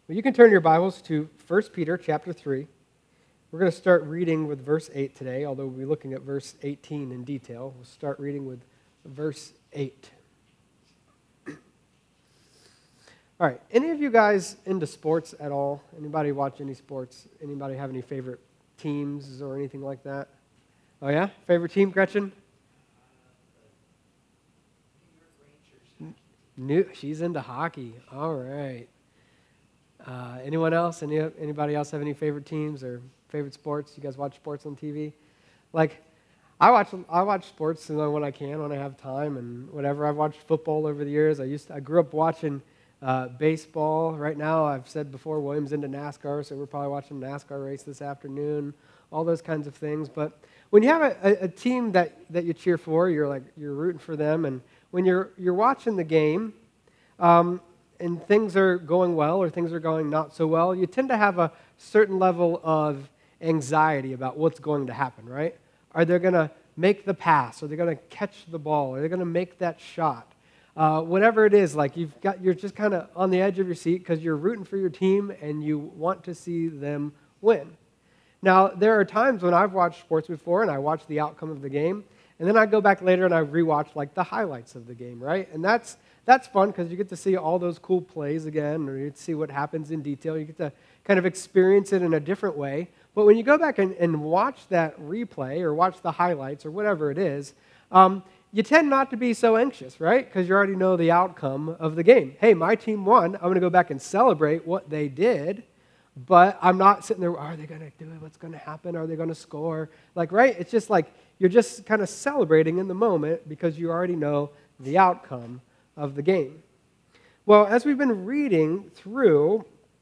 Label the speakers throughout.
Speaker 1: Well, you can turn your Bibles to 1 Peter chapter 3. We're going to start reading with verse 8 today, although we'll be looking at verse 18 in detail. We'll start reading with verse 8. All right, any of you guys into sports at all? Anybody watch any sports? Anybody have any favorite teams or anything like that? Oh yeah? Favorite team, Gretchen? She's into hockey. All right. Anyone else? Anybody else have any favorite teams or favorite sports? You guys watch sports on TV? Like, I watch sports when I can, when I have time, and whatever. I've watched football over the years. I grew up watching baseball. Right now, I've said before, William's into NASCAR, so we're probably watching a NASCAR race this afternoon. All those kinds of things. But when you have a team that you cheer for, you're rooting for them, and when you're watching the game, and things are going well or things are going not so well, you tend to have a certain level of anxiety about what's going to happen, right? Are they going to make the pass? Are they going to catch the ball? Are they going to make that shot? Whatever it is, like you're just kind of on the edge of your seat because you're rooting for your team and you want to see them win. Now, there are times when I've watched sports before and I watch the outcome of the game, and then I go back later and I rewatch like the highlights of the game, right? And that's fun because you get to see all those cool plays again, or you get to see what happens in detail. You get to kind of experience it in a different way. But when you go back and watch that replay or watch the highlights or whatever it is, you tend not to be so anxious, right? Because you already know the outcome of the game. Hey, my team won. I'm going to go back and celebrate what they did, but I'm not sitting there, are they going to do it? What's going to happen? Are they going to score? Like, right? It's just like you're just kind of celebrating in the moment because you already know the outcome of the game. Well, as we've been reading through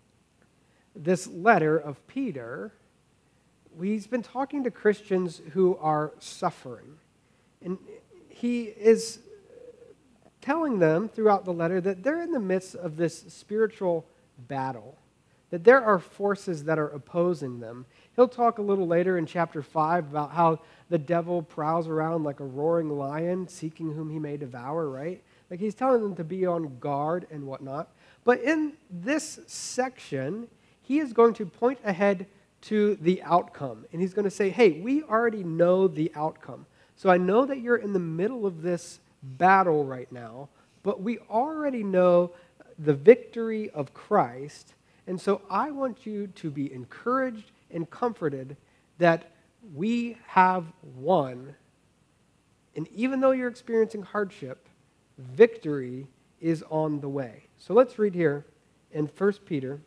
Speaker 1: this letter of Peter, he's been talking to Christians who are suffering. And he is telling them throughout the letter that they're in the midst of this spiritual battle, that there are forces that are opposing them. He'll talk a little later in chapter 5 about how the devil prowls around like a roaring lion, seeking whom he may devour, right? Like he's telling them to be on guard and whatnot. But in this section, he is going to point ahead to the outcome. And he's going to say, hey, we already know the outcome. So I know that you're in the middle of this battle right now, but we already know the victory of Christ. And so I want you to be encouraged and comforted that we have won. And even though you're experiencing hardship, victory is on the way. So let's read here in 1 Peter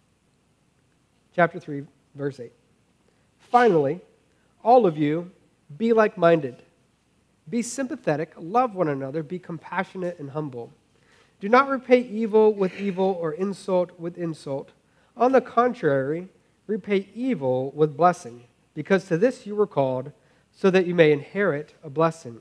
Speaker 1: chapter 3, verse 8. Finally, all of you, be like-minded. Be sympathetic, love one another, be compassionate and humble. Do not repay evil with evil or insult with insult. On the contrary, repay evil with blessing, because to this you were called, so that you may inherit a blessing.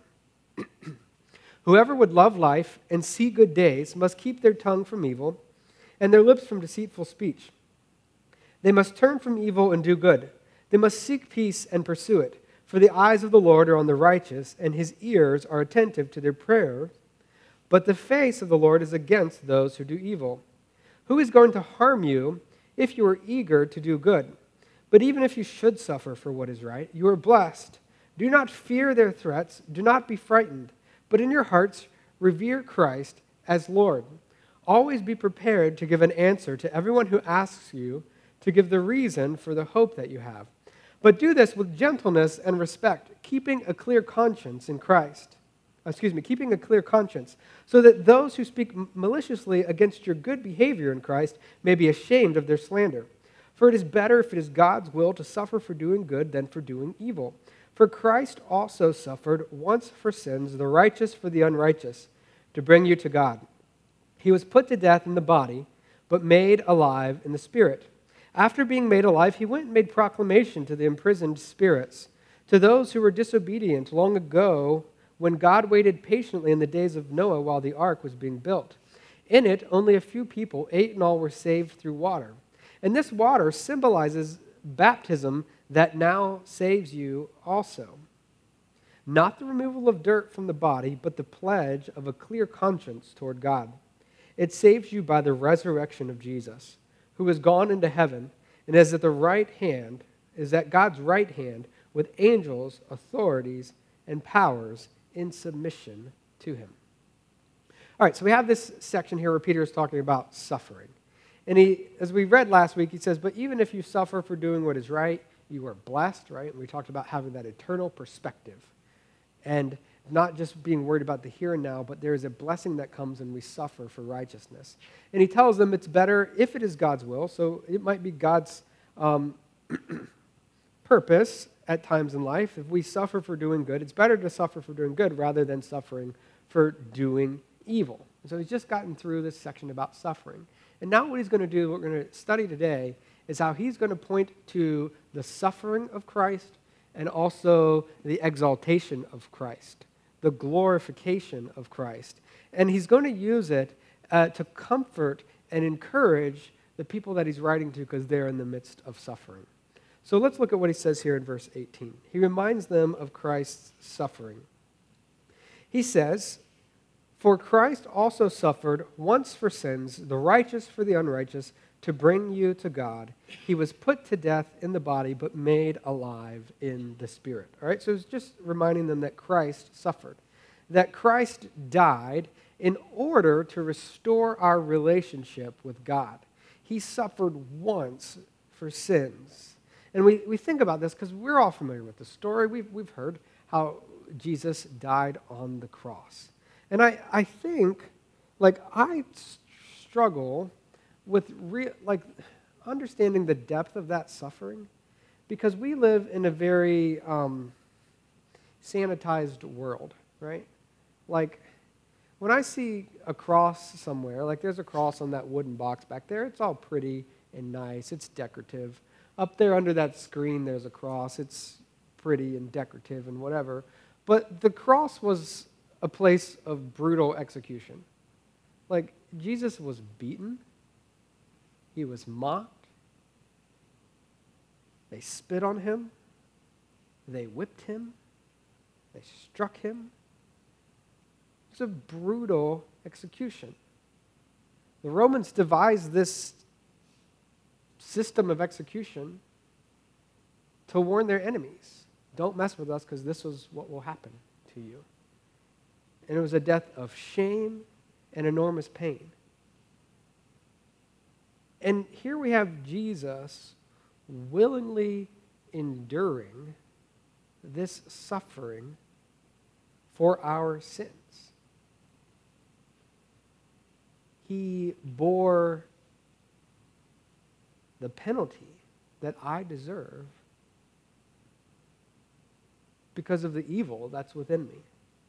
Speaker 1: Whoever would love life and see good days must keep their tongue from evil and their lips from deceitful speech. They must turn from evil and do good. They must seek peace and pursue it. For the eyes of the Lord are on the righteous, and his ears are attentive to their prayers. But the face of the Lord is against those who do evil. Who is going to harm you if you are eager to do good? But even if you should suffer for what is right, you are blessed. Do not fear their threats. Do not be frightened. But in your hearts, revere Christ as Lord. Always be prepared to give an answer to everyone who asks you to give the reason for the hope that you have. But do this with gentleness and respect, keeping a clear conscience in Christ. Keeping a clear conscience, so that those who speak maliciously against your good behavior in Christ may be ashamed of their slander. For it is better, if it is God's will, to suffer for doing good than for doing evil. For Christ also suffered once for sins, the righteous for the unrighteous, to bring you to God. He was put to death in the body, but made alive in the spirit. After being made alive, he went and made proclamation to the imprisoned spirits, to those who were disobedient long ago, when God waited patiently in the days of Noah while the ark was being built. In it, only a few people, 8 in all, were saved through water. And this water symbolizes baptism that now saves you also. Not the removal of dirt from the body, but the pledge of a clear conscience toward God. It saves you by the resurrection of Jesus, who has gone into heaven and is at God's right hand with angels, authorities, and powers in submission to him. All right, so we have this section here where Peter is talking about suffering. And as we read last week, he says, but even if you suffer for doing what is right, you are blessed, right? And we talked about having that eternal perspective. And not just being worried about the here and now, but there is a blessing that comes when we suffer for righteousness. And he tells them it's better if it is God's will, so it might be God's purpose at times in life. If we suffer for doing good, it's better to suffer for doing good rather than suffering for doing evil. And so he's just gotten through this section about suffering. And now what he's going to do, what we're going to study today, is how he's going to point to the suffering of Christ and also the exaltation of Christ, the glorification of Christ. And he's going to use it to comfort and encourage the people that he's writing to because they're in the midst of suffering. So let's look at what he says here in verse 18. He reminds them of Christ's suffering. He says, for Christ also suffered once for sins, the righteous for the unrighteous, to bring you to God. He was put to death in the body, but made alive in the spirit. All right, so it's just reminding them that Christ suffered, that Christ died in order to restore our relationship with God. He suffered once for sins. And we think about this because we're all familiar with the story. We've heard how Jesus died on the cross. And I think, I struggle with understanding the depth of that suffering because we live in a very sanitized world, right? Like, when I see a cross somewhere, like there's a cross on that wooden box back there, it's all pretty and nice, it's decorative. Up there under that screen, there's a cross, it's pretty and decorative and whatever. But the cross was a place of brutal execution. Like, Jesus was beaten. He was mocked. They spit on him. They whipped him. They struck him. It's a brutal execution. The Romans devised this system of execution to warn their enemies. Don't mess with us because this is what will happen to you. And it was a death of shame and enormous pain. And here we have Jesus willingly enduring this suffering for our sins. He bore the penalty that I deserve because of the evil that's within me.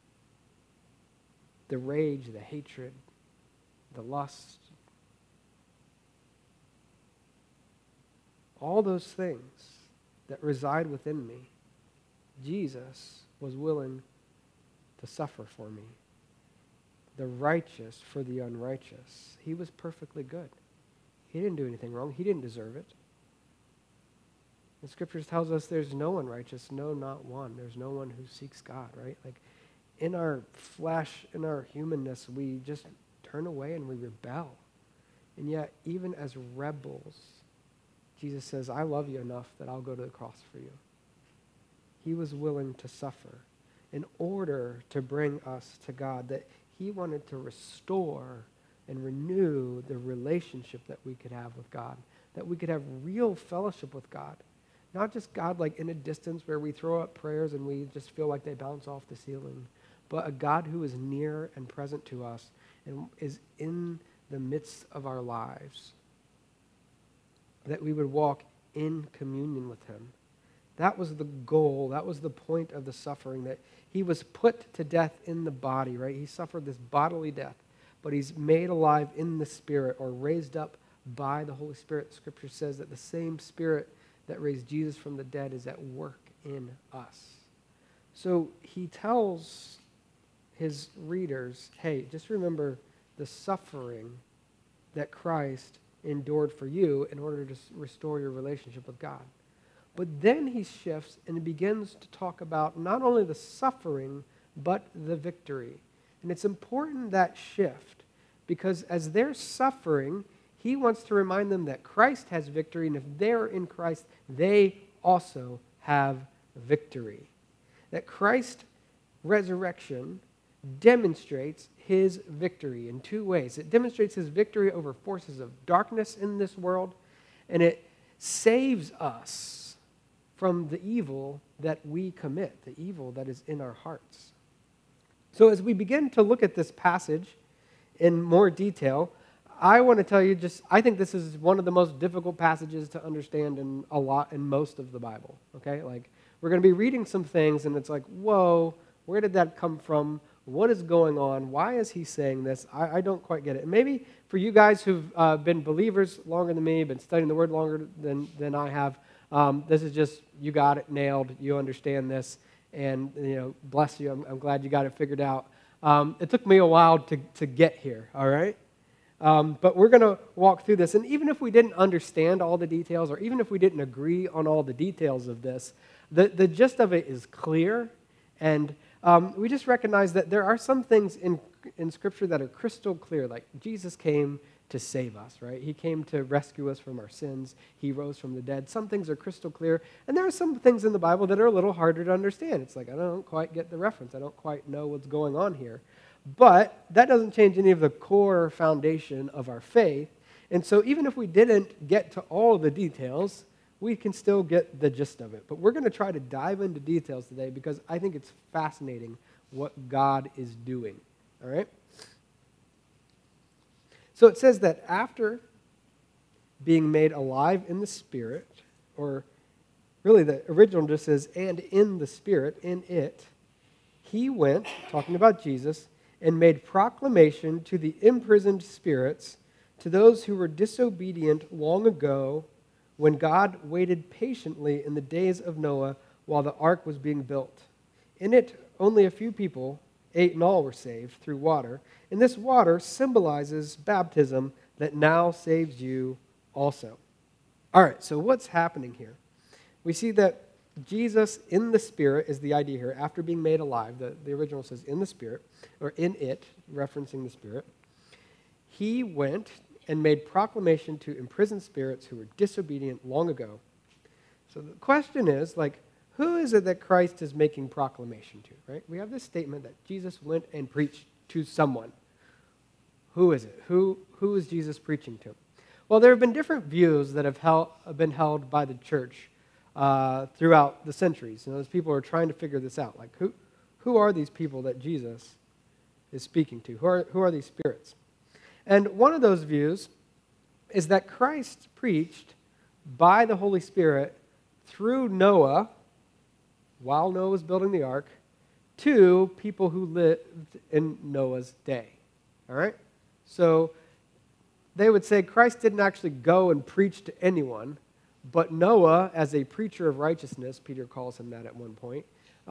Speaker 1: The rage, the hatred, the lust, all those things that reside within me, Jesus was willing to suffer for me. The righteous for the unrighteous. He was perfectly good. He didn't do anything wrong. He didn't deserve it. The scriptures tells us there's no one righteous, no, not one. There's no one who seeks God, right? Like, in our flesh, in our humanness, we just turn away and we rebel. And yet, even as rebels, Jesus says, I love you enough that I'll go to the cross for you. He was willing to suffer in order to bring us to God, that he wanted to restore and renew the relationship that we could have with God, that we could have real fellowship with God. Not just God like in a distance where we throw up prayers and we just feel like they bounce off the ceiling, but a God who is near and present to us and is in the midst of our lives, that we would walk in communion with him. That was the goal. That was the point of the suffering, that he was put to death in the body, right? He suffered this bodily death, but he's made alive in the Spirit or raised up by the Holy Spirit. The scripture says that the same Spirit that raised Jesus from the dead is at work in us. So he tells his readers, hey, just remember the suffering that Christ endured for you in order to restore your relationship with God. But then he shifts and he begins to talk about not only the suffering, but the victory. And it's important that shift, because as they're suffering, he wants to remind them that Christ has victory, and if they're in Christ, they also have victory. That Christ's resurrection demonstrates his victory in two ways. It demonstrates his victory over forces of darkness in this world, and it saves us from the evil that we commit, the evil that is in our hearts. So as we begin to look at this passage in more detail, I want to tell you I think this is one of the most difficult passages to understand in most of the Bible, okay? Like, we're going to be reading some things, and it's like, whoa, where did that come from? What is going on? Why is he saying this? I don't quite get it. And maybe for you guys who've been believers longer than me, been studying the Word longer than I have, this is just, you got it nailed, you understand this, and bless you, I'm glad you got it figured out. It took me a while to get here, all right? But we're going to walk through this, and even if we didn't understand all the details, or even if we didn't agree on all the details of this, the gist of it is clear, and we just recognize that there are some things in Scripture that are crystal clear, like Jesus came to save us, right? He came to rescue us from our sins. He rose from the dead. Some things are crystal clear, and there are some things in the Bible that are a little harder to understand. It's like, I don't quite get the reference. I don't quite know what's going on here. But that doesn't change any of the core foundation of our faith. And so even if we didn't get to all of the details, we can still get the gist of it. But we're going to try to dive into details today because I think it's fascinating what God is doing. All right? So it says that after being made alive in the Spirit, or really the original just says, and in the Spirit, in it, he went, talking about Jesus, and made proclamation to the imprisoned spirits, to those who were disobedient long ago, when God waited patiently in the days of Noah while the ark was being built. In it, only a few people, 8 in all, were saved through water. And this water symbolizes baptism that now saves you also. All right, so what's happening here? We see that Jesus in the Spirit is the idea here. After being made alive, the original says in the Spirit, or in it, referencing the Spirit. He went and made proclamation to imprisoned spirits who were disobedient long ago. So the question is, who is it that Christ is making proclamation to, right? We have this statement that Jesus went and preached to someone. Who is it? Who is Jesus preaching to? Well, there have been different views that have been held by the church throughout the centuries. As people are trying to figure this out, who are these people that Jesus is speaking to? Who are these spirits? And one of those views is that Christ preached by the Holy Spirit through Noah, while Noah was building the ark, to people who lived in Noah's day. All right? So they would say Christ didn't actually go and preach to anyone, but Noah, as a preacher of righteousness, Peter calls him that at one point,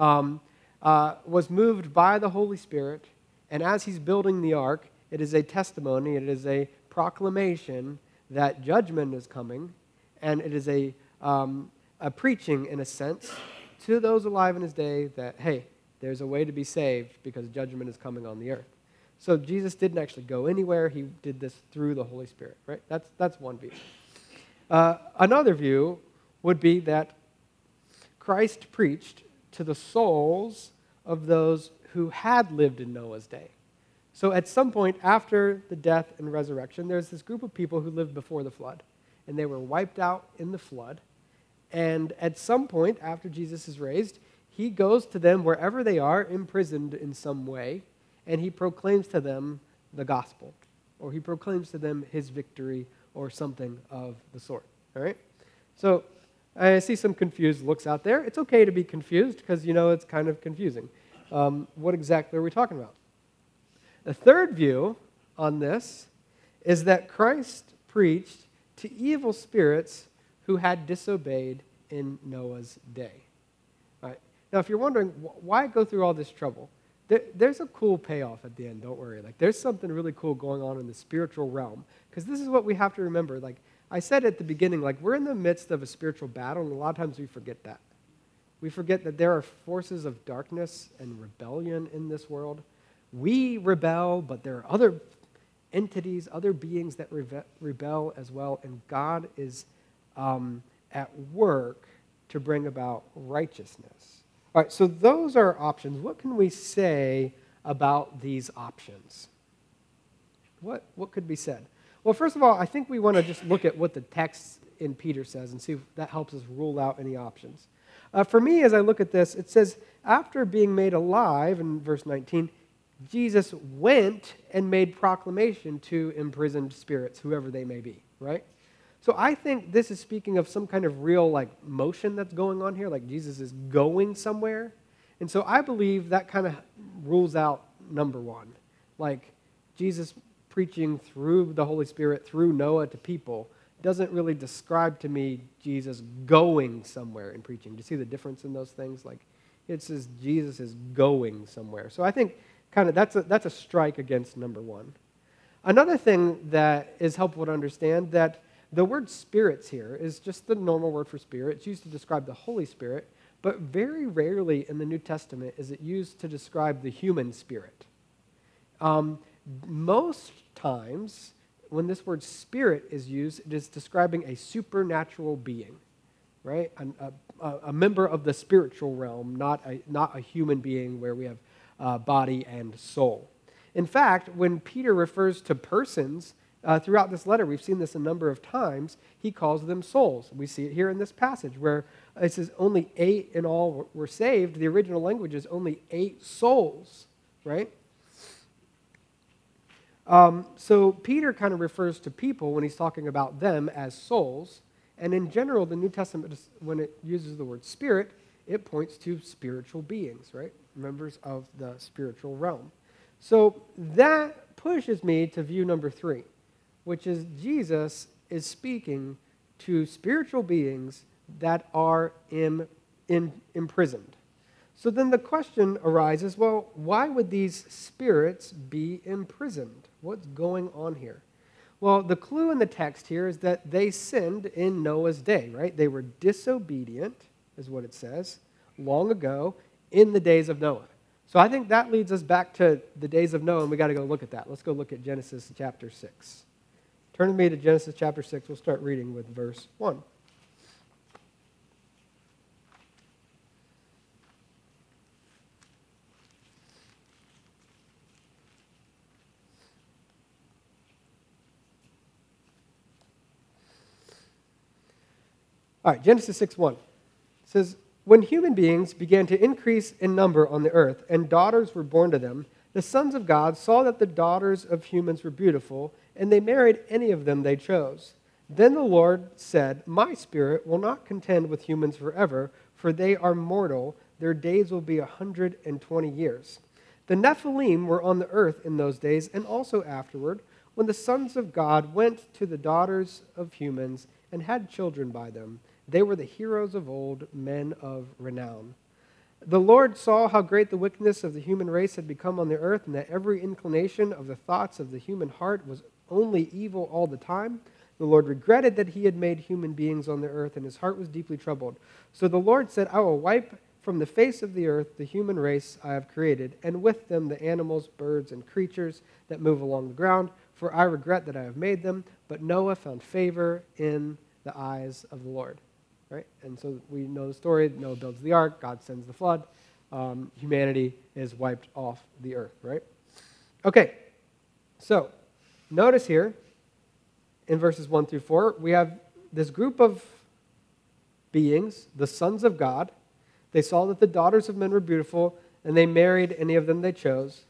Speaker 1: was moved by the Holy Spirit, and as he's building the ark, it is a testimony, it is a proclamation that judgment is coming, and it is a preaching, in a sense, to those alive in his day that, hey, there's a way to be saved because judgment is coming on the earth. So Jesus didn't actually go anywhere. He did this through the Holy Spirit, right? That's one view. Another view would be that Christ preached to the souls of those who had lived in Noah's day. So at some point after the death and resurrection, there's this group of people who lived before the flood, and they were wiped out in the flood. And at some point after Jesus is raised, he goes to them wherever they are, imprisoned in some way, and he proclaims to them the gospel, or he proclaims to them his victory, or something of the sort. All right? So I see some confused looks out there. It's okay to be confused because, it's kind of confusing. What exactly are we talking about? The third view on this is that Christ preached to evil spirits who had disobeyed in Noah's day. All right. Now, if you're wondering, why go through all this trouble? There's a cool payoff at the end, don't worry. There's something really cool going on in the spiritual realm, because this is what we have to remember. I said at the beginning, we're in the midst of a spiritual battle, and a lot of times we forget that. We forget that there are forces of darkness and rebellion in this world. We rebel, but there are other entities, other beings that rebel as well, and God is at work to bring about righteousness. All right, so those are options. What can we say about these options? What could be said? Well, first of all, I think we want to just look at what the text in Peter says and see if that helps us rule out any options. For me, as I look at this, it says, after being made alive, in verse 19, Jesus went and made proclamation to imprisoned spirits, whoever they may be, right? So I think this is speaking of some kind of real motion that's going on here, like Jesus is going somewhere. And so I believe that kind of rules out number one. Like Jesus preaching through the Holy Spirit, through Noah to people, doesn't really describe to me Jesus going somewhere and preaching. Do you see the difference in those things? Like it says Jesus is going somewhere. So I think kind of that's a strike against number one. Another thing that is helpful to understand that the word spirits here is just the normal word for spirit. It's used to describe the Holy Spirit, but very rarely in the New Testament is it used to describe the human spirit. Most times, when this word spirit is used, it is describing a supernatural being, right? A member of the spiritual realm, not a human being where we have body and soul. In fact, when Peter refers to persons throughout this letter, we've seen this a number of times, he calls them souls. We see it here in this passage where it says only 8 in all were saved. The original language is only 8 souls, right? So Peter kind of refers to people when he's talking about them as souls. And in general, the New Testament, when it uses the word spirit, it points to spiritual beings, right? Members of the spiritual realm. So that pushes me to view number 3, which is Jesus is speaking to spiritual beings that are imprisoned. So then the question arises, well, why would these spirits be imprisoned? What's going on here? Well, the clue in the text here is that they sinned in Noah's day, right? They were disobedient, is what it says, long ago in the days of Noah. So I think that leads us back to the days of Noah, and we got to go look at that. Let's go look at Genesis chapter 6. Turn with me to Genesis chapter 6. We'll start reading with verse 1. All right, Genesis 6:1. It says, when human beings began to increase in number on the earth, and daughters were born to them, the sons of God saw that the daughters of humans were beautiful, and they married any of them they chose. Then the Lord said, my spirit will not contend with humans forever, for they are mortal. Their days will be 120 years. The Nephilim were on the earth in those days, and also afterward, when the sons of God went to the daughters of humans and had children by them. They were the heroes of old, men of renown. The Lord saw how great the wickedness of the human race had become on the earth, and that every inclination of the thoughts of the human heart was only evil all the time. The Lord regretted that he had made human beings on the earth, and his heart was deeply troubled. So the Lord said, I will wipe from the face of the earth the human race I have created, and with them the animals, birds, and creatures that move along the ground, for I regret that I have made them. But Noah found favor in the eyes of the Lord. Right? And so we know the story. Noah builds the ark. God sends the flood. Humanity is wiped off the earth. Right? Okay. So notice here in verses 1 through 4, we have this group of beings, the sons of God. They saw that the daughters of men were beautiful, and they married any of them they chose.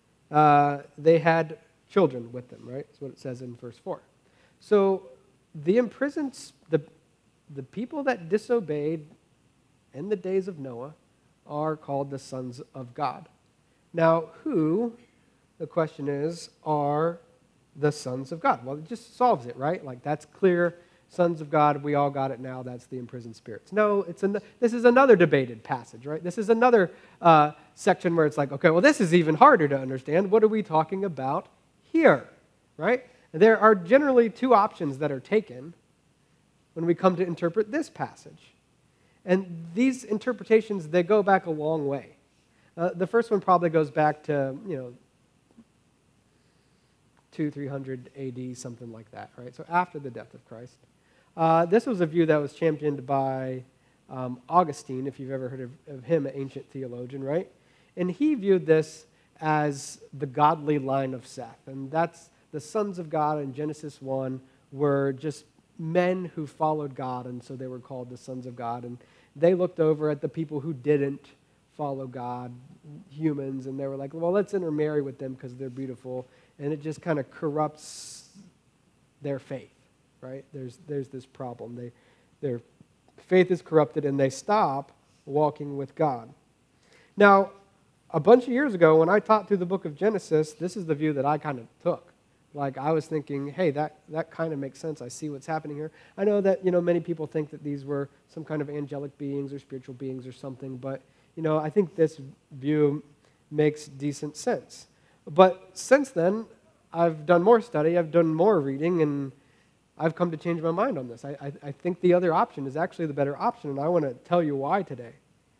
Speaker 1: They had children with them. Right? That's what it says in verse 4. So the imprisoned, the people that disobeyed in the days of Noah are called the sons of God. Now, who, the question is, are the sons of God? Well, it just solves it, right? Like, that's clear. Sons of God, we all got it now. That's the imprisoned spirits. No, this is another debated passage, right? This is another section where it's like, okay, well, this is even harder to understand. What are we talking about here, right? There are generally 2 options that are taken when we come to interpret this passage. And these interpretations, they go back a long way. The first one probably goes back to 300 AD, something like that, right? So after the death of Christ. This was a view that was championed by Augustine, if you've ever heard of him, an ancient theologian, right? And he viewed this as the godly line of Seth. And that's the sons of God in Genesis 1 were just men who followed God, and so they were called the sons of God. And they looked over at the people who didn't follow God, humans, and they were like, well, let's intermarry with them because they're beautiful. And it just kind of corrupts their faith, right? There's this problem. Their faith is corrupted, and they stop walking with God. Now, a bunch of years ago, when I taught through the book of Genesis, this is the view that I kind of took. Like, I was thinking, hey, that kind of makes sense. I see what's happening here. I know that, many people think that these were some kind of angelic beings or spiritual beings or something, but, I think this view makes decent sense. But since then, I've done more study, I've done more reading, and I've come to change my mind on this. I think the other option is actually the better option, and I want to tell you why today.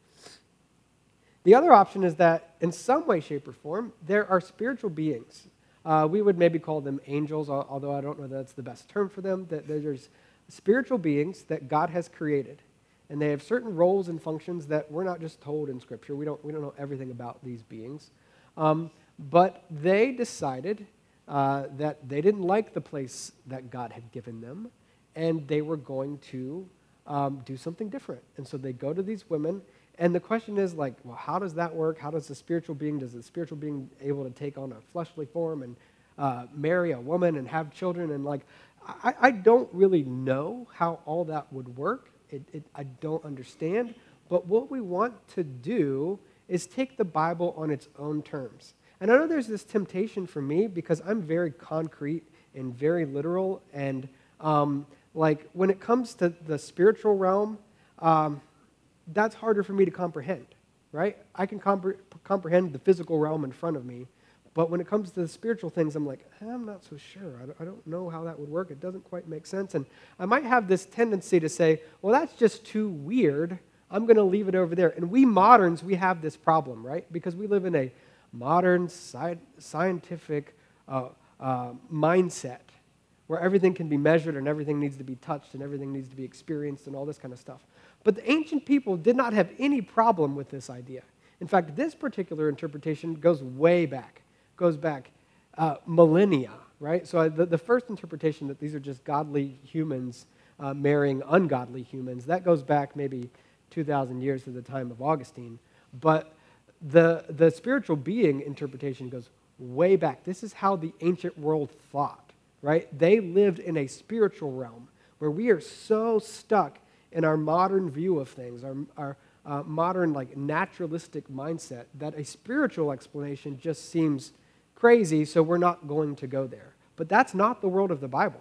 Speaker 1: The other option is that in some way, shape, or form, there are spiritual beings. We would maybe call them angels, although I don't know that's the best term for them. That there's spiritual beings that God has created, and they have certain roles and functions that we're not just told in Scripture. We don't know everything about these beings, but they decided that they didn't like the place that God had given them, and they were going to do something different. And so they go to these women. And the question is, well, how does that work? How does the spiritual being able to take on a fleshly form and marry a woman and have children? And I don't really know how all that would work. I don't understand. But what we want to do is take the Bible on its own terms. And I know there's this temptation for me because I'm very concrete and very literal. And when it comes to the spiritual realm, that's harder for me to comprehend, right? I can comprehend the physical realm in front of me, but when it comes to the spiritual things, I'm like, I'm not so sure. I don't know how that would work. It doesn't quite make sense. And I might have this tendency to say, well, that's just too weird. I'm going to leave it over there. And we moderns, we have this problem, right? Because we live in a modern scientific mindset where everything can be measured and everything needs to be touched and everything needs to be experienced and all this kind of stuff. But the ancient people did not have any problem with this idea. In fact, this particular interpretation goes back millennia, right? So the first interpretation that these are just godly humans marrying ungodly humans, that goes back maybe 2,000 years to the time of Augustine. But the spiritual being interpretation goes way back. This is how the ancient world thought, right? They lived in a spiritual realm where we are so stuck in our modern view of things, our modern naturalistic mindset, that a spiritual explanation just seems crazy, so we're not going to go there. But that's not the world of the Bible.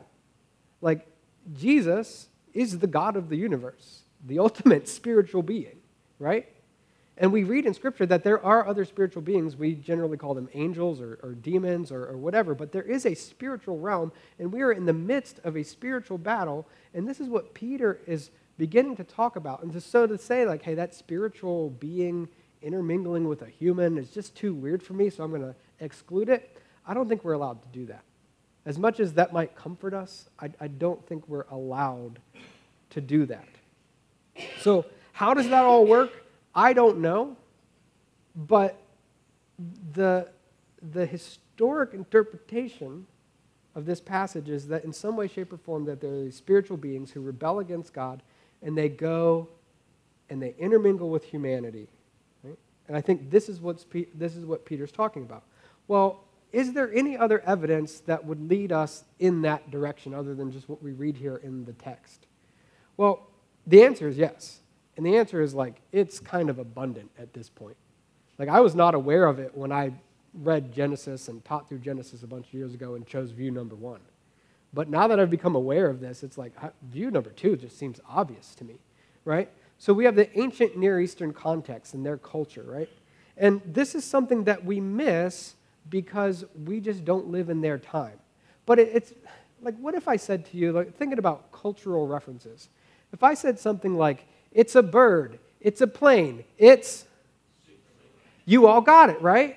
Speaker 1: Jesus is the God of the universe, the ultimate spiritual being, right? And we read in Scripture that there are other spiritual beings. We generally call them angels or demons or whatever, but there is a spiritual realm, and we are in the midst of a spiritual battle, and this is what Peter is beginning to talk about. And so to say, hey, that spiritual being intermingling with a human is just too weird for me, so I'm going to exclude it, I don't think we're allowed to do that. As much as that might comfort us, I don't think we're allowed to do that. So how does that all work? I don't know, but the historic interpretation of this passage is that in some way, shape, or form that there are these spiritual beings who rebel against God, and they go and they intermingle with humanity. Right? And I think this is what Peter's talking about. Well, is there any other evidence that would lead us in that direction other than just what we read here in the text? Well, the answer is yes. And the answer is it's kind of abundant at this point. I was not aware of it when I read Genesis and taught through Genesis a bunch of years ago and chose view number 1. But now that I've become aware of this, it's view number 2 just seems obvious to me, right? So we have the ancient Near Eastern context and their culture, right? And this is something that we miss because we just don't live in their time. But it's what if I said to you, thinking about cultural references, if I said something like, it's a bird, it's a plane, you all got it, right?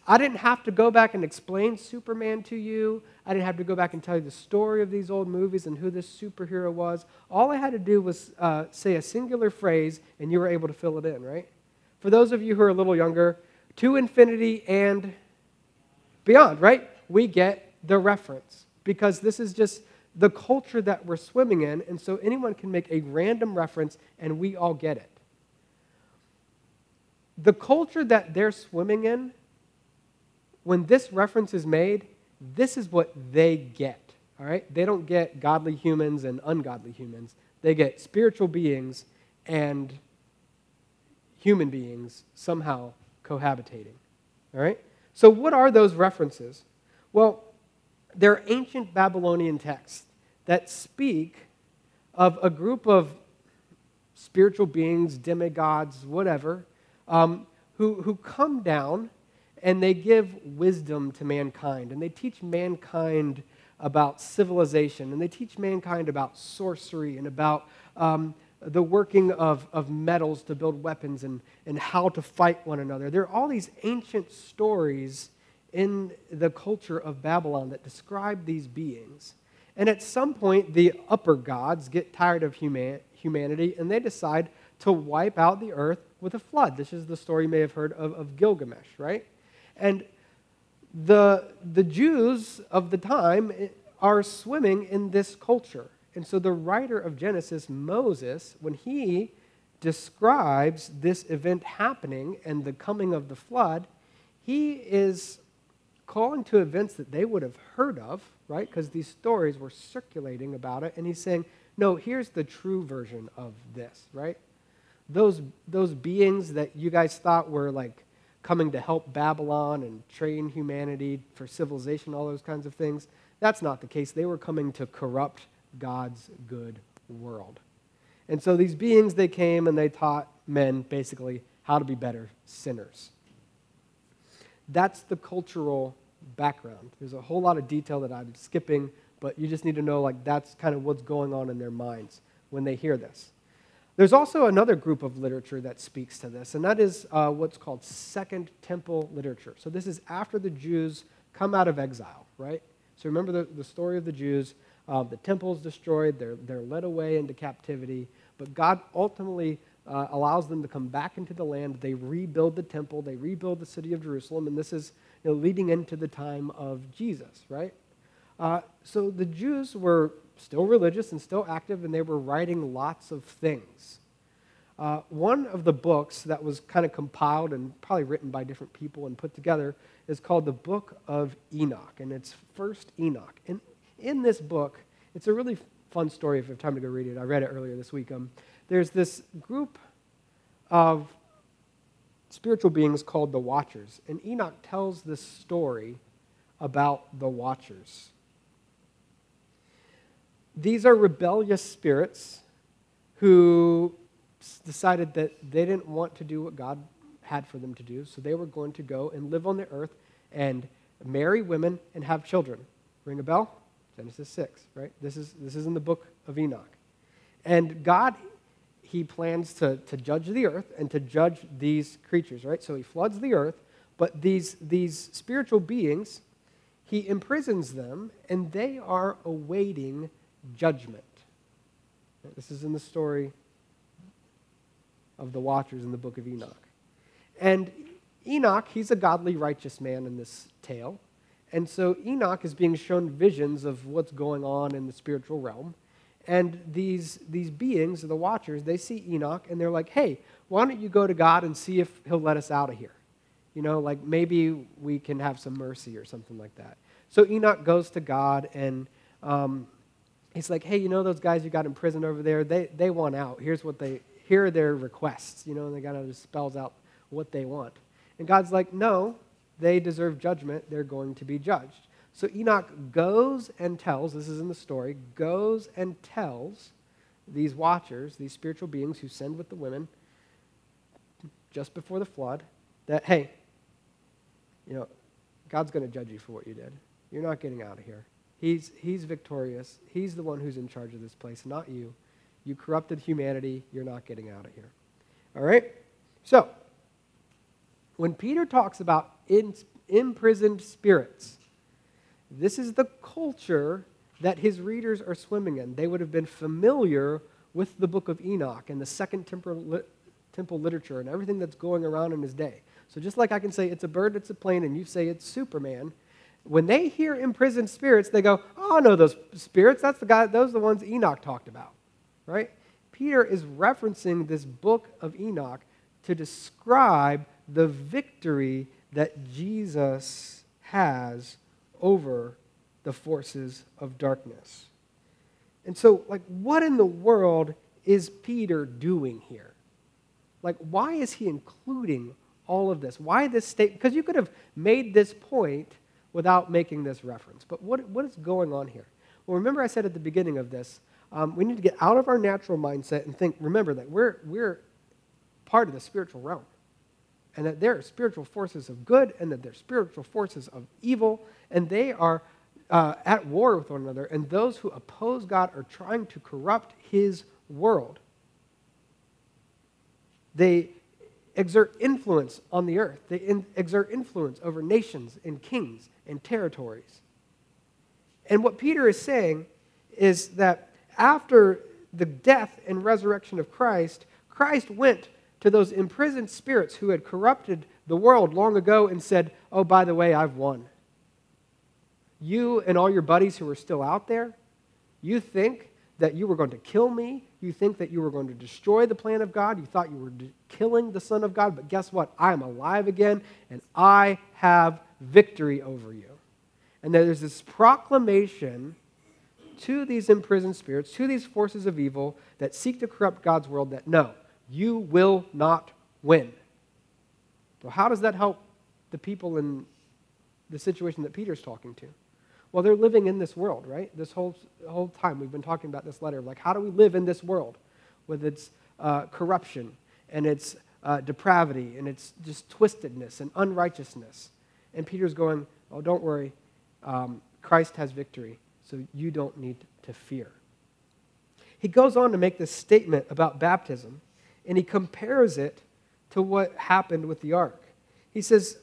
Speaker 1: I didn't have to go back and explain Superman to you. I didn't have to go back and tell you the story of these old movies and who this superhero was. All I had to do was say a singular phrase, and you were able to fill it in, right? For those of you who are a little younger, to infinity and beyond, right? We get the reference because this is just the culture that we're swimming in, and so anyone can make a random reference, and we all get it. The culture that they're swimming in, when this reference is made, this is what they get, all right? They don't get godly humans and ungodly humans. They get spiritual beings and human beings somehow cohabitating, all right? So what are those references? Well, they're ancient Babylonian texts that speak of a group of spiritual beings, demigods, whatever, who come down and they give wisdom to mankind, and they teach mankind about civilization, and they teach mankind about sorcery and about the working of metals to build weapons and how to fight one another. There are all these ancient stories in the culture of Babylon that describe these beings. And at some point, the upper gods get tired of humanity, and they decide to wipe out the earth with a flood. This is the story you may have heard of Gilgamesh, right? And the Jews of the time are swimming in this culture. And so the writer of Genesis, Moses, when he describes this event happening and the coming of the flood, he is calling to events that they would have heard of, right? Because these stories were circulating about it. And he's saying, no, here's the true version of this, right? Those beings that you guys thought were like coming to help Babylon and train humanity for civilization, all those kinds of things, that's not the case. They were coming to corrupt God's good world. And so these beings, they came and they taught men basically how to be better sinners. That's the cultural background. There's a whole lot of detail that I'm skipping, but you just need to know like that's kind of what's going on in their minds when they hear this. There's also another group of literature that speaks to this, and that is what's called Second Temple literature. So this is after the Jews come out of exile, right? So remember the story of the Jews. The temple's destroyed. They're led away into captivity, but God ultimately allows them to come back into the land. They rebuild the temple. They rebuild the city of Jerusalem, and this is leading into the time of Jesus, right? So the Jews were still religious and still active, and they were writing lots of things. One of the books that was kind of compiled and probably written by different people and put together is called the Book of Enoch, and it's First Enoch. And in this book, it's a really fun story if you have time to go read it. I read it earlier this week. There's this group of spiritual beings called the Watchers, and Enoch tells this story about the Watchers. These are rebellious spirits who decided that they didn't want to do what God had for them to do, so they were going to go and live on the earth and marry women and have children. Ring a bell? Genesis 6, right? This is in the book of Enoch. And God, he plans to judge the earth and to judge these creatures, right? So he floods the earth, but these spiritual beings, he imprisons them, and they are awaiting judgment. This is in the story of the Watchers in the book of Enoch. And Enoch, he's a godly, righteous man in this tale. And so Enoch is being shown visions of what's going on in the spiritual realm. And these beings, the Watchers, they see Enoch, and they're like, hey, why don't you go to God and see if he'll let us out of here? Like maybe we can have some mercy or something like that. So Enoch goes to God, and he's like, hey, those guys you got in prison over there, they want out. Here are their requests, and they kind of just spells out what they want. And God's like, no, they deserve judgment. They're going to be judged. So Enoch goes and tells, this is in the story, goes and tells these Watchers, these spiritual beings who send with the women just before the flood, that, hey, God's going to judge you for what you did. You're not getting out of here. He's victorious. He's the one who's in charge of this place, not you. You corrupted humanity. You're not getting out of here. All right? So, when Peter talks about imprisoned spirits. This is the culture that his readers are swimming in. They would have been familiar with the book of Enoch and the Second Temple literature and everything that's going around in his day. So just like I can say it's a bird, it's a plane, and you say it's Superman, when they hear imprisoned spirits, they go, oh, I know those spirits. Those are the ones Enoch talked about, right? Peter is referencing this book of Enoch to describe the victory that Jesus has over the forces of darkness. And so, what in the world is Peter doing here? Why is he including all of this? Why this statement? Because you could have made this point without making this reference. But what is going on here? Well, remember I said at the beginning of this, we need to get out of our natural mindset and remember that we're part of the spiritual realm. And that there are spiritual forces of good and that there are spiritual forces of evil. And they are at war with one another. And those who oppose God are trying to corrupt his world. They exert influence on the earth. They exert influence over nations and kings and territories. And what Peter is saying is that after the death and resurrection of Christ, Christ went to those imprisoned spirits who had corrupted the world long ago and said, oh, by the way, I've won. You and all your buddies who are still out there, you think that you were going to kill me. You think that you were going to destroy the plan of God. You thought you were killing the Son of God. But guess what? I am alive again, and I have victory over you. And there's this proclamation to these imprisoned spirits, to these forces of evil that seek to corrupt God's world that no, you will not win. So how does that help the people in the situation that Peter's talking to? Well, they're living in this world, right? This whole time we've been talking about this letter of how do we live in this world with its corruption and its depravity and its just twistedness and unrighteousness. And Peter's going, oh, don't worry. Christ has victory, so you don't need to fear. He goes on to make this statement about baptism, and he compares it to what happened with the ark. He says,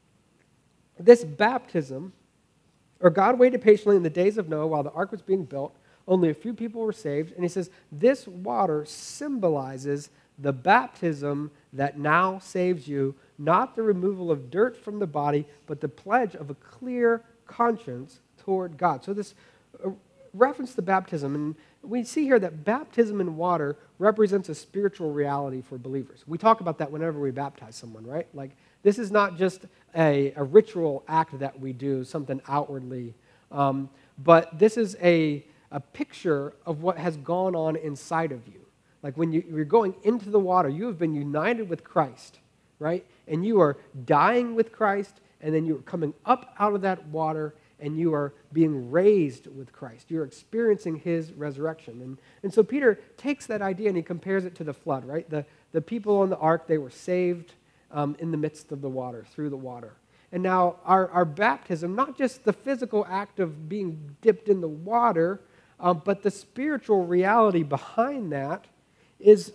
Speaker 1: this baptism, or God waited patiently in the days of Noah while the ark was being built. Only a few people were saved. And he says, this water symbolizes the baptism that now saves you, not the removal of dirt from the body, but the pledge of a clear conscience toward God. So this reference to baptism, and we see here that baptism in water represents a spiritual reality for believers. We talk about that whenever we baptize someone, right? This is not just a ritual act that we do, something outwardly, but this is a picture of what has gone on inside of you. When you're going into the water, you have been united with Christ, right? And you are dying with Christ, and then you are coming up out of that water, and you are being raised with Christ. You're experiencing his resurrection. And so Peter takes that idea and he compares it to the flood, right? The people on the ark, they were saved in the midst of the water, through the water. And now our baptism, not just the physical act of being dipped in the water, but the spiritual reality behind that is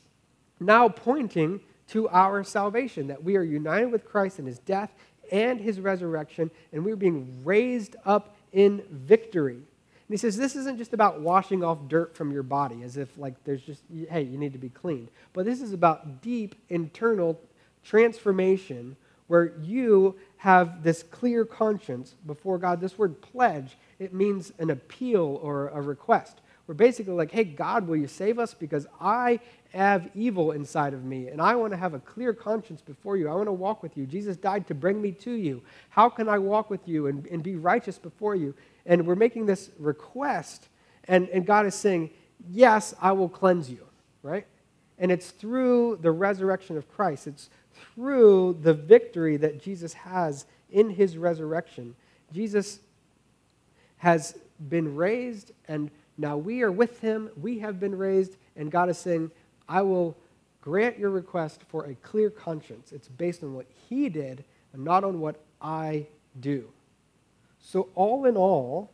Speaker 1: now pointing to our salvation, that we are united with Christ in his death and his resurrection, and we're being raised up in victory. And he says this isn't just about washing off dirt from your body, as if there's just, hey, you need to be cleaned. But this is about deep internal transformation where you have this clear conscience before God. This word pledge, it means an appeal or a request. We're basically hey, God, will you save us? Because I have evil inside of me, and I want to have a clear conscience before you. I want to walk with you. Jesus died to bring me to you. How can I walk with you and be righteous before you? And we're making this request, and God is saying, yes, I will cleanse you, right? And it's through the resurrection of Christ. It's through the victory that Jesus has in his resurrection. Jesus has been raised, and now we are with him. We have been raised, and God is saying, I will grant your request for a clear conscience. It's based on what he did and not on what I do. So all in all,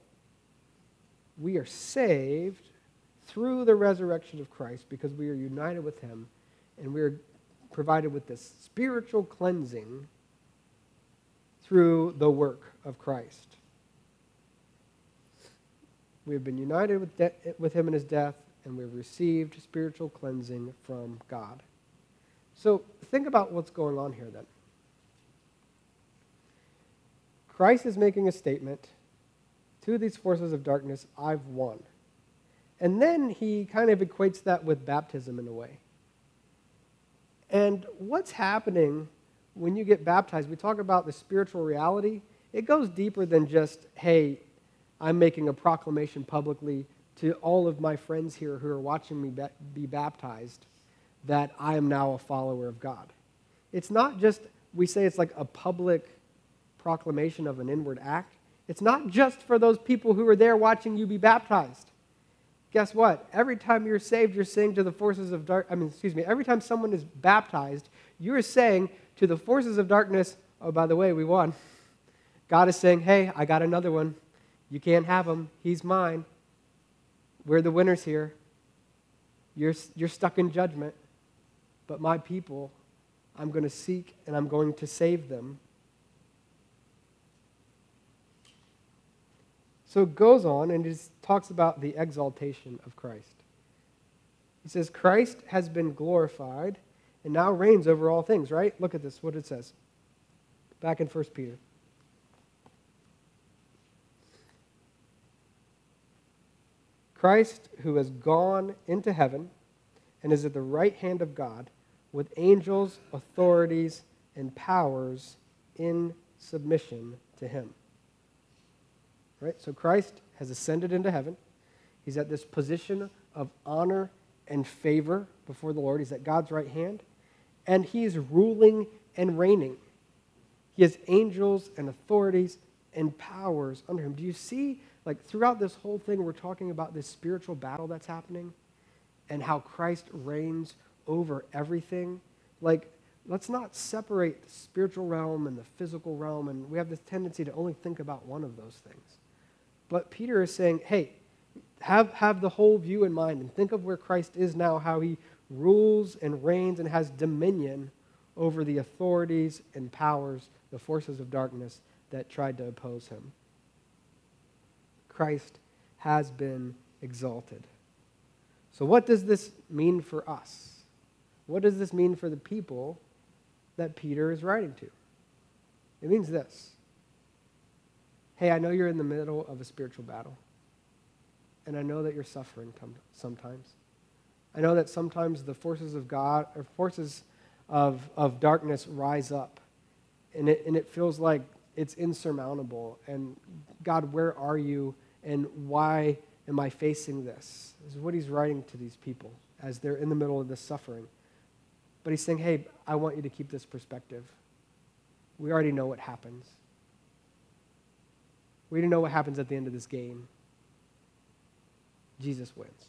Speaker 1: we are saved through the resurrection of Christ because we are united with him, and we are provided with this spiritual cleansing through the work of Christ. We have been united with him in his death, and we have received spiritual cleansing from God. So think about what's going on here then. Christ is making a statement to these forces of darkness, I've won. And then he kind of equates that with baptism in a way. And what's happening when you get baptized, we talk about the spiritual reality. It goes deeper than just, hey, I'm making a proclamation publicly to all of my friends here who are watching me be baptized that I am now a follower of God. It's not just, we say it's like a public proclamation of an inward act. It's not just for those people who are there watching you be baptized. Guess what? Every time you're saved, you're saying to the forces of every time someone is baptized, you're saying to the forces of darkness, oh, by the way, we won. God is saying, hey, I got another one. You can't have him. He's mine. We're the winners here. You're stuck in judgment. But my people, I'm going to seek and I'm going to save them. So it goes on and it talks about the exaltation of Christ. He says, Christ has been glorified and now reigns over all things, right? Look at this, what it says. Back in 1 Peter. Christ, who has gone into heaven and is at the right hand of God, with angels, authorities, and powers in submission to him. Right? So Christ has ascended into heaven. He's at this position of honor and favor before the Lord. He's at God's right hand. And he's ruling and reigning. He has angels and authorities and powers under him. Do you see, like throughout this whole thing, we're talking about this spiritual battle that's happening and how Christ reigns over everything? Like, let's not separate the spiritual realm and the physical realm, and we have this tendency to only think about one of those things. But Peter is saying, hey, have the whole view in mind and think of where Christ is now, how he rules and reigns and has dominion over the authorities and powers, the forces of darkness that tried to oppose him. Christ has been exalted. So what does this mean for us? What does this mean for the people that Peter is writing to? It means this. Hey, I know you're in the middle of a spiritual battle. And I know that you're suffering sometimes. I know that sometimes the forces of God or forces of darkness rise up. And it feels like it's insurmountable. And God, where are you? And why am I facing this? This is what he's writing to these people as they're in the middle of this suffering. But he's saying, hey, I want you to keep this perspective. We already know what happens. We already know what happens at the end of this game. Jesus wins.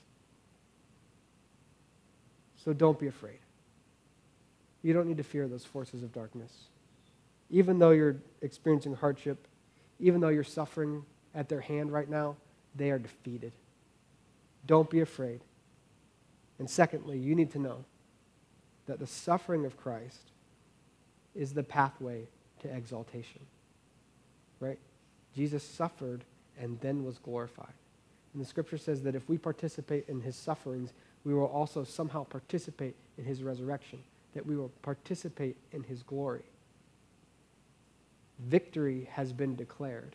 Speaker 1: So don't be afraid. You don't need to fear those forces of darkness. Even though you're experiencing hardship, even though you're suffering at their hand right now, they are defeated. Don't be afraid. And secondly, you need to know that the suffering of Christ is the pathway to exaltation. Right? Jesus suffered and then was glorified. And the scripture says that if we participate in his sufferings, we will also somehow participate in his resurrection, that we will participate in his glory. Victory has been declared,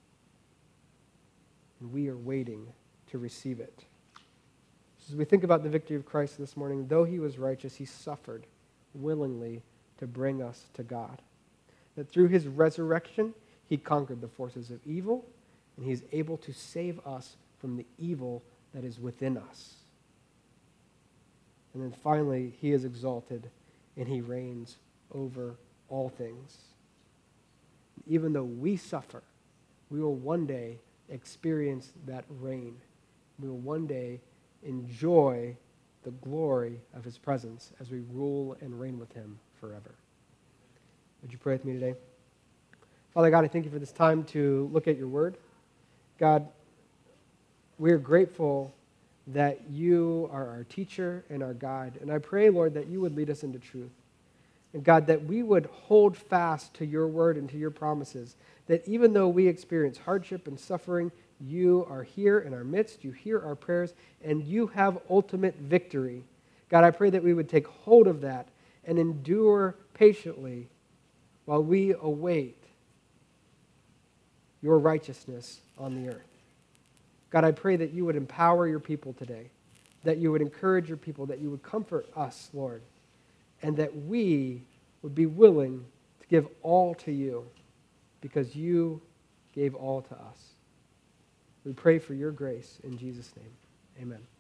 Speaker 1: and we are waiting to receive it. As we think about the victory of Christ this morning, though he was righteous, he suffered willingly to bring us to God. That through his resurrection, he conquered the forces of evil, and he is able to save us from the evil that is within us. And then finally, he is exalted, and he reigns over all things. Even though we suffer, we will one day experience that reign. We will one day enjoy the glory of his presence as we rule and reign with him forever. Would you pray with me today? Father God, I thank you for this time to look at your word. God, we are grateful that you are our teacher and our guide. And I pray, Lord, that you would lead us into truth. And God, that we would hold fast to your word and to your promises, that even though we experience hardship and suffering, you are here in our midst, you hear our prayers, and you have ultimate victory. God, I pray that we would take hold of that and endure patiently while we await your righteousness on the earth. God, I pray that you would empower your people today, that you would encourage your people, that you would comfort us, Lord, and that we would be willing to give all to you because you gave all to us. We pray for your grace in Jesus' name. Amen.